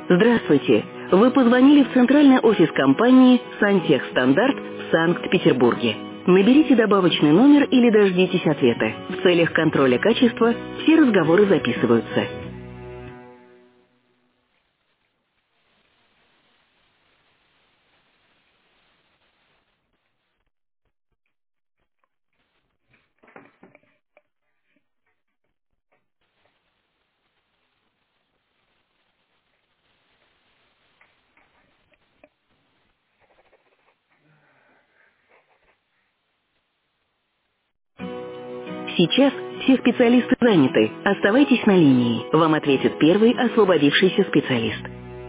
Здравствуйте! Вы позвонили в центральный офис компании «Сантехстандарт» в Санкт-Петербурге. Наберите добавочный номер или дождитесь ответа. В целях контроля качества все разговоры записываются. Сейчас все специалисты заняты. Оставайтесь на линии. Вам ответит первый освободившийся специалист.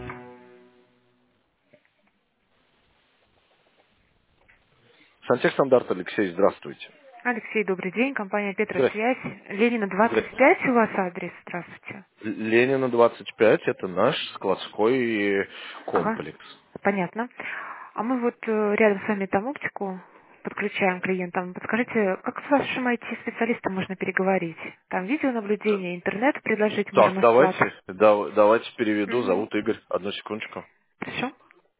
Сантехстандарт, Алексей, здравствуйте. Алексей, добрый день. Компания Здрасте. Петросвязь. Ленина Здрасте. 25 у вас адрес. Здравствуйте. Ленина 25, это наш складской Ага, комплекс. понятно. А мы вот рядом с вами там оптику подключаем клиентам. Подскажите, как с вашим IT-специалистом можно переговорить? Там видеонаблюдение, интернет предложить можем Так, на склад. давайте переведу. Угу. Зовут Игорь. Одну секундочку. Хорошо.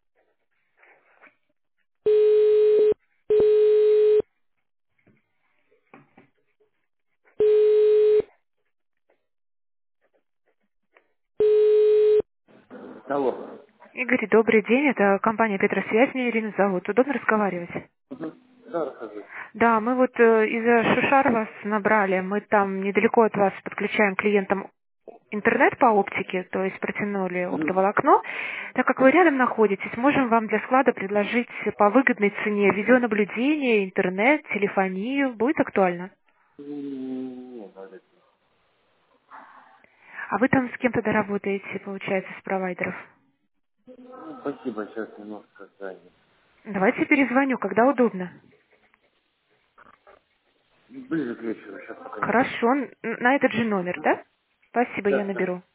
Алло. Игорь, добрый день. Это компания Петросвязь. Меня Ирина зовут. Удобно разговаривать? Да, расскажи. Да, мы вот из-за Шушар вас набрали. Мы там недалеко от вас подключаем клиентам интернет по оптике, то есть протянули оптоволокно. Так как вы рядом находитесь, можем вам для склада предложить по выгодной цене видеонаблюдение, интернет, телефонию. Будет актуально? Нет, А вы там с кем тогда работаете, получается, с провайдеров? спасибо, сейчас немножко занят. Давайте перезвоню, когда удобно. Ближе к вечеру, сейчас пока не могу. Хорошо, на этот же номер, да? Спасибо, я Да, да. наберу.